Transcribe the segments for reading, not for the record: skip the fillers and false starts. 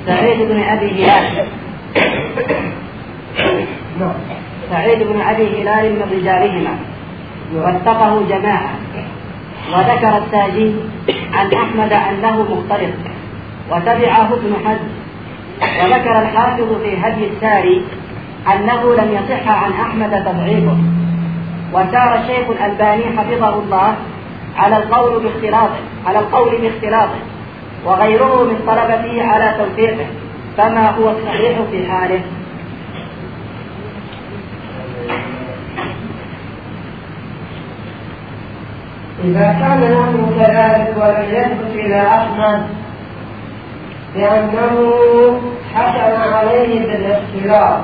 سعيد بن أبي هلال سعيد بن أبي هلال من رجالهما، واتقه جماعة. وذكر التاجي عن أحمد أنه مختلط، وتبعه ابن حزم. وذكر الحافظ في هدي الساري أنه لم يصح عن أحمد تضعيفه. وسار الشيخ الألباني حفظه الله على القول باختلاطه، وغيره من طلبته على توثيقه، فما هو الصحيح في حاله. إذا كان الأمر كذلك ولم يثبت إلى أحمد لأنه حكم عليه بالاختلاط،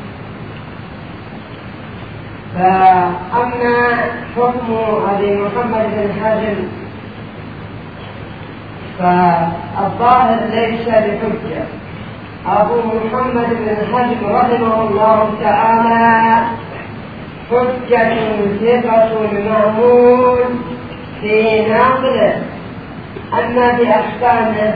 فأما حكم أبي محمد بن حزم فالظاهر ليس بحجة. أبو محمد بن حزم رحمه الله تعالى حجة ثقة مأمون في نقله، أما بأحكامه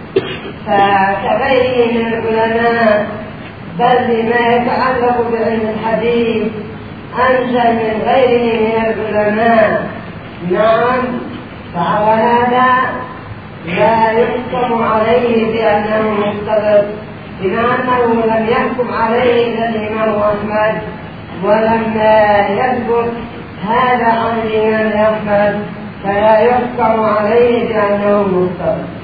فكغيره من العلماء، بل بما يتعلق بعلم الحديث أنزل من غيره من العلماء. نعم، فعلى هذا لا يحكم عليه بأنه مختلط، بما أنه لم يحكم عليه إلا الإمام أحمد، ولم يثبت هذا عن الإمام أحمد، فلا يحكم عليه بأنه مختلط.